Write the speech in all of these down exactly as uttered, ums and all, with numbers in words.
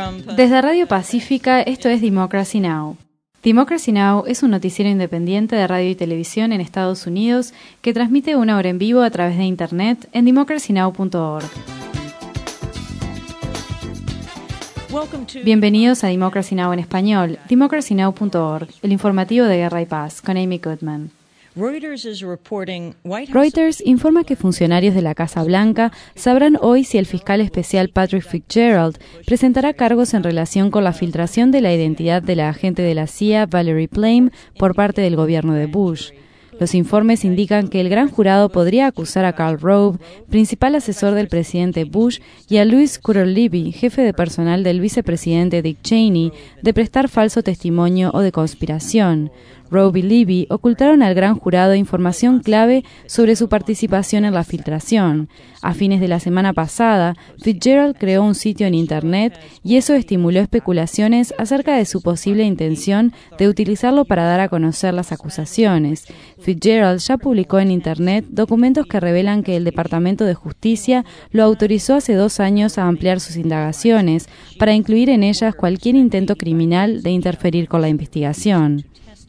Desde Radio Pacífica, esto es Democracy Now! Democracy Now! Es un noticiero independiente de radio y televisión en Estados Unidos que transmite una hora en vivo a través de Internet en democracy now punto org. Bienvenidos a Democracy Now! En español, democracy now punto org, el informativo de Guerra y Paz, con Amy Goodman. Reuters informa que funcionarios de la Casa Blanca sabrán hoy si el fiscal especial Patrick Fitzgerald presentará cargos en relación con la filtración de la identidad de la agente de la C I A Valerie Plame por parte del gobierno de Bush. Los informes indican que el gran jurado podría acusar a Karl Rove, principal asesor del presidente Bush, y a Louis Kutter-Levy, jefe de personal del vicepresidente Dick Cheney, de prestar falso testimonio o de conspiración. Rove y Levy ocultaron al gran jurado información clave sobre su participación en la filtración. A fines de la semana pasada, Fitzgerald creó un sitio en Internet y eso estimuló especulaciones acerca de su posible intención de utilizarlo para dar a conocer las acusaciones. Fitzgerald ya publicó en Internet documentos que revelan que el Departamento de Justicia lo autorizó hace dos años a ampliar sus indagaciones para incluir en ellas cualquier intento criminal de interferir con la investigación.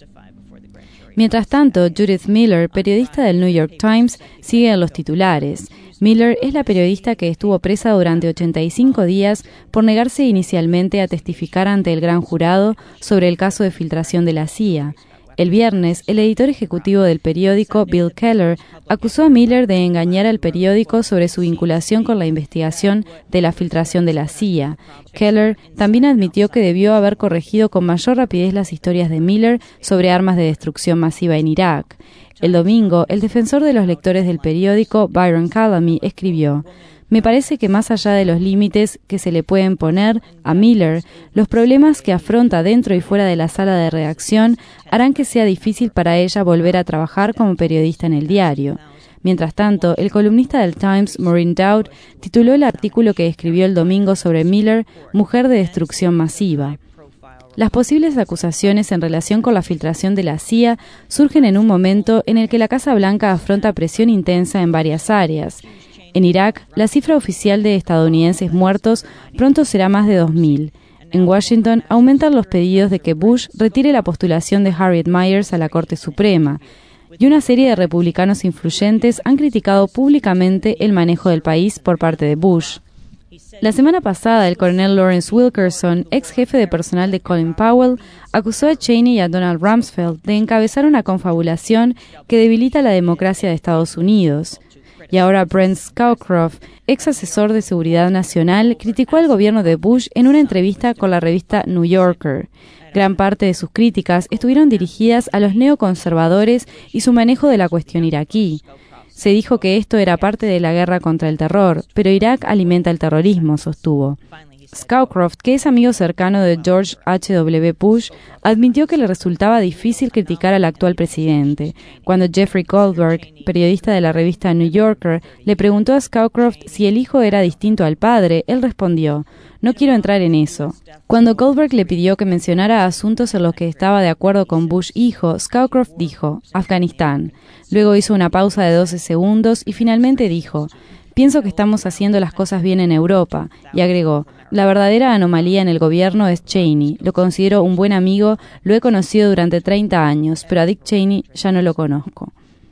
Mientras tanto, Judith Miller, periodista del New York Times, sigue en los titulares. Miller es la periodista que estuvo presa durante ochenta y cinco días por negarse inicialmente a testificar ante el gran jurado sobre el caso de filtración de la C I A. El viernes, el editor ejecutivo del periódico, Bill Keller, acusó a Miller de engañar al periódico sobre su vinculación con la investigación de la filtración de la C I A. Keller también admitió que debió haber corregido con mayor rapidez las historias de Miller sobre armas de destrucción masiva en Irak. El domingo, el defensor de los lectores del periódico, Byron Callamy, escribió: "Me parece que más allá de los límites que se le pueden poner a Miller, los problemas que afronta dentro y fuera de la sala de redacción harán que sea difícil para ella volver a trabajar como periodista en el diario". Mientras tanto, el columnista del Times, Maureen Dowd, tituló el artículo que escribió el domingo sobre Miller, "Mujer de destrucción masiva". Las posibles acusaciones en relación con la filtración de la C I A surgen en un momento en el que la Casa Blanca afronta presión intensa en varias áreas. En Irak, la cifra oficial de estadounidenses muertos pronto será más de dos mil. En Washington, aumentan los pedidos de que Bush retire la postulación de Harriet Miers a la Corte Suprema. Y una serie de republicanos influyentes han criticado públicamente el manejo del país por parte de Bush. La semana pasada, el coronel Lawrence Wilkerson, ex jefe de personal de Colin Powell, acusó a Cheney y a Donald Rumsfeld de encabezar una confabulación que debilita la democracia de Estados Unidos. Y ahora Brent Scowcroft, ex asesor de seguridad nacional, criticó al gobierno de Bush en una entrevista con la revista New Yorker. Gran parte de sus críticas estuvieron dirigidas a los neoconservadores y su manejo de la cuestión iraquí. Se dijo que esto era parte de la guerra contra el terror, pero Irak alimenta el terrorismo, sostuvo. Scowcroft, que es amigo cercano de George H W Bush, admitió que le resultaba difícil criticar al actual presidente. Cuando Jeffrey Goldberg, periodista de la revista New Yorker, le preguntó a Scowcroft si el hijo era distinto al padre, él respondió: "No quiero entrar en eso". Cuando Goldberg le pidió que mencionara asuntos en los que estaba de acuerdo con Bush hijo, Scowcroft dijo: "Afganistán". Luego hizo una pausa de doce segundos y finalmente dijo: "Pienso que estamos haciendo las cosas bien en Europa", y agregó: "La verdadera anomalía en el gobierno es Cheney. Lo considero un buen amigo, lo he conocido durante treinta años, pero a Dick Cheney ya no lo conozco".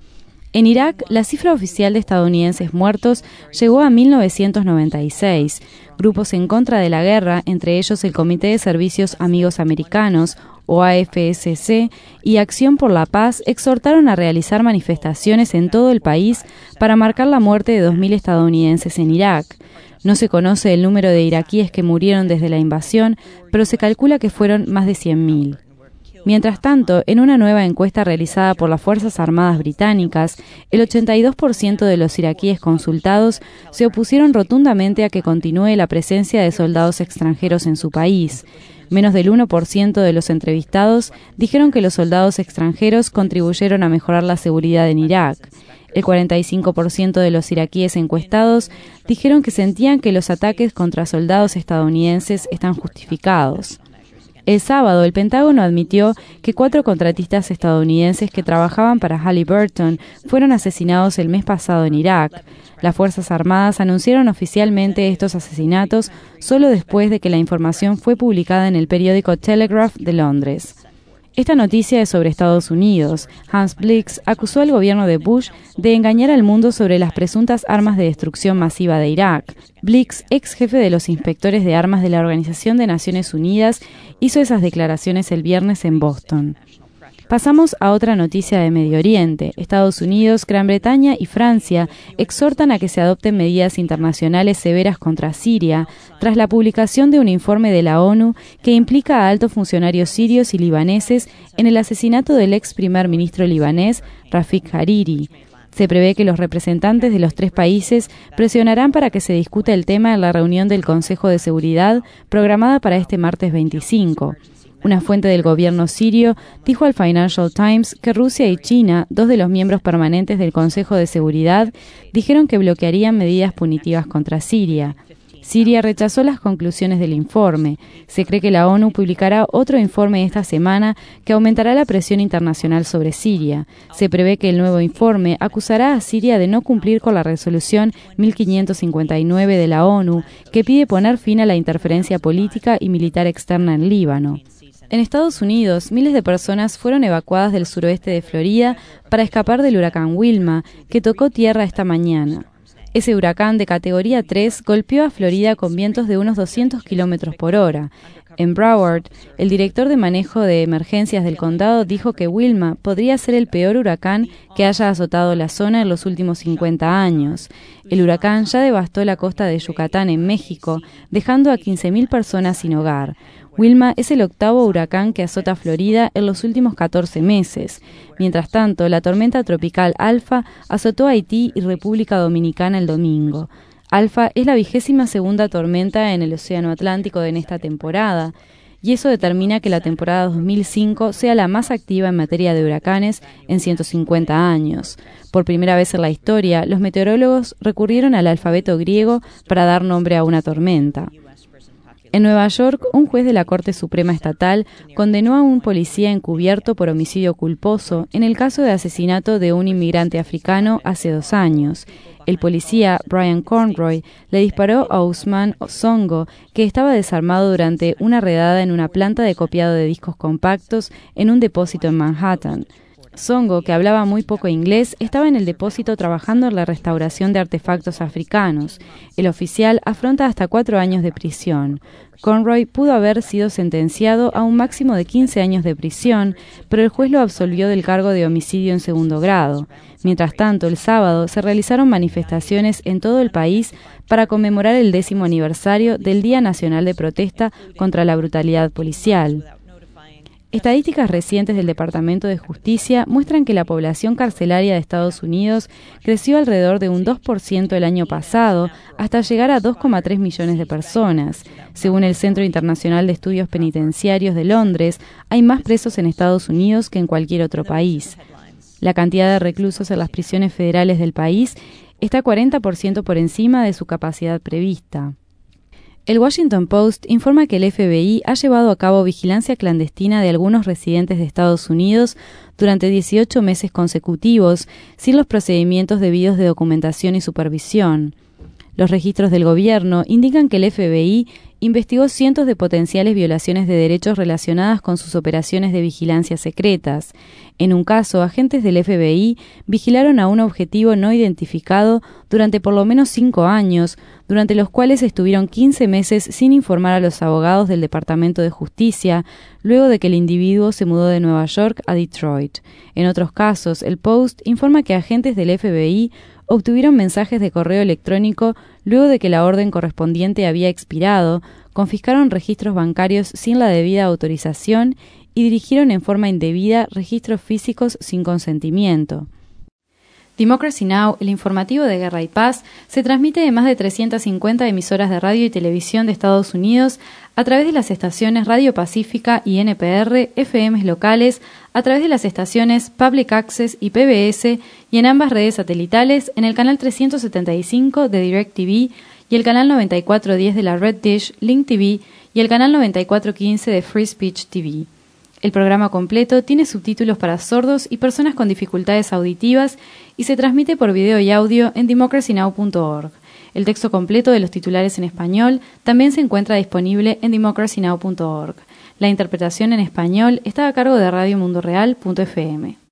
En Irak, la cifra oficial de estadounidenses muertos llegó a mil novecientos noventa y seis. Grupos en contra de la guerra, entre ellos el Comité de Servicios Amigos Americanos, o A F S C, y Acción por la Paz, exhortaron a realizar manifestaciones en todo el país para marcar la muerte de dos mil estadounidenses en Irak. No se conoce el número de iraquíes que murieron desde la invasión, pero se calcula que fueron más de cien mil. Mientras tanto, en una nueva encuesta realizada por las Fuerzas Armadas británicas, el ochenta y dos por ciento de los iraquíes consultados se opusieron rotundamente a que continúe la presencia de soldados extranjeros en su país. Menos del uno por ciento de los entrevistados dijeron que los soldados extranjeros contribuyeron a mejorar la seguridad en Irak. El cuarenta y cinco por ciento de los iraquíes encuestados dijeron que sentían que los ataques contra soldados estadounidenses están justificados. El sábado, el Pentágono admitió que cuatro contratistas estadounidenses que trabajaban para Halliburton fueron asesinados el mes pasado en Irak. Las Fuerzas Armadas anunciaron oficialmente estos asesinatos solo después de que la información fue publicada en el periódico Telegraph de Londres. Esta noticia es sobre Estados Unidos. Hans Blix acusó al gobierno de Bush de engañar al mundo sobre las presuntas armas de destrucción masiva de Irak. Blix, ex jefe de los inspectores de armas de la Organización de Naciones Unidas, hizo esas declaraciones el viernes en Boston. Pasamos a otra noticia de Medio Oriente. Estados Unidos, Gran Bretaña y Francia exhortan a que se adopten medidas internacionales severas contra Siria tras la publicación de un informe de la ONU que implica a altos funcionarios sirios y libaneses en el asesinato del ex primer ministro libanés, Rafik Hariri. Se prevé que los representantes de los tres países presionarán para que se discuta el tema en la reunión del Consejo de Seguridad programada para este martes veinticinco. Una fuente del gobierno sirio dijo al Financial Times que Rusia y China, dos de los miembros permanentes del Consejo de Seguridad, dijeron que bloquearían medidas punitivas contra Siria. Siria rechazó las conclusiones del informe. Se cree que la ONU publicará otro informe esta semana que aumentará la presión internacional sobre Siria. Se prevé que el nuevo informe acusará a Siria de no cumplir con la resolución mil quinientos cincuenta y nueve de la ONU, que pide poner fin a la interferencia política y militar externa en Líbano. En Estados Unidos, miles de personas fueron evacuadas del suroeste de Florida para escapar del huracán Wilma, que tocó tierra esta mañana. Ese huracán de categoría tres golpeó a Florida con vientos de unos doscientos kilómetros por hora. En Broward, el director de manejo de emergencias del condado dijo que Wilma podría ser el peor huracán que haya azotado la zona en los últimos cincuenta años. El huracán ya devastó la costa de Yucatán en México, dejando a quince mil personas sin hogar. Wilma es el octavo huracán que azota Florida en los últimos catorce meses. Mientras tanto, la tormenta tropical Alfa azotó Haití y República Dominicana el domingo. Alfa es la vigésima segunda tormenta en el Océano Atlántico en esta temporada, y eso determina que la temporada dos mil cinco sea la más activa en materia de huracanes en ciento cincuenta años. Por primera vez en la historia, los meteorólogos recurrieron al alfabeto griego para dar nombre a una tormenta. En Nueva York, un juez de la Corte Suprema Estatal condenó a un policía encubierto por homicidio culposo en el caso de asesinato de un inmigrante africano hace dos años. El policía, Brian Conroy, le disparó a Ousmane Songo, que estaba desarmado durante una redada en una planta de copiado de discos compactos en un depósito en Manhattan. Songo, que hablaba muy poco inglés, estaba en el depósito trabajando en la restauración de artefactos africanos. El oficial afronta hasta cuatro años de prisión. Conroy pudo haber sido sentenciado a un máximo de quince años de prisión, pero el juez lo absolvió del cargo de homicidio en segundo grado. Mientras tanto, el sábado se realizaron manifestaciones en todo el país para conmemorar el décimo aniversario del Día Nacional de Protesta contra la Brutalidad Policial. Estadísticas recientes del Departamento de Justicia muestran que la población carcelaria de Estados Unidos creció alrededor de un dos por ciento el año pasado, hasta llegar a dos coma tres millones de personas. Según el Centro Internacional de Estudios Penitenciarios de Londres, hay más presos en Estados Unidos que en cualquier otro país. La cantidad de reclusos en las prisiones federales del país está cuarenta por ciento por encima de su capacidad prevista. El Washington Post informa que el F B I ha llevado a cabo vigilancia clandestina de algunos residentes de Estados Unidos durante dieciocho meses consecutivos, sin los procedimientos debidos de documentación y supervisión. Los registros del gobierno indican que el F B I investigó cientos de potenciales violaciones de derechos relacionadas con sus operaciones de vigilancia secretas. En un caso, agentes del F B I vigilaron a un objetivo no identificado durante por lo menos cinco años, durante los cuales estuvieron quince meses sin informar a los abogados del Departamento de Justicia, luego de que el individuo se mudó de Nueva York a Detroit. En otros casos, el Post informa que agentes del F B I obtuvieron mensajes de correo electrónico luego de que la orden correspondiente había expirado, confiscaron registros bancarios sin la debida autorización y dirigieron en forma indebida registros físicos sin consentimiento. Democracy Now!, el informativo de Guerra y Paz, se transmite de más de trescientas cincuenta emisoras de radio y televisión de Estados Unidos a través de las estaciones Radio Pacífica y N P R, F Ms locales, a través de las estaciones Public Access y P B S y en ambas redes satelitales en el canal trescientos setenta y cinco de DirecTV y el canal noventa y cuatro diez de la Red Dish, Link T V y el canal noventa y cuatro quince de Free Speech T V. El programa completo tiene subtítulos para sordos y personas con dificultades auditivas y se transmite por video y audio en democracy now punto org. El texto completo de los titulares en español también se encuentra disponible en democracy now punto org. La interpretación en español está a cargo de radio mundo real punto f m.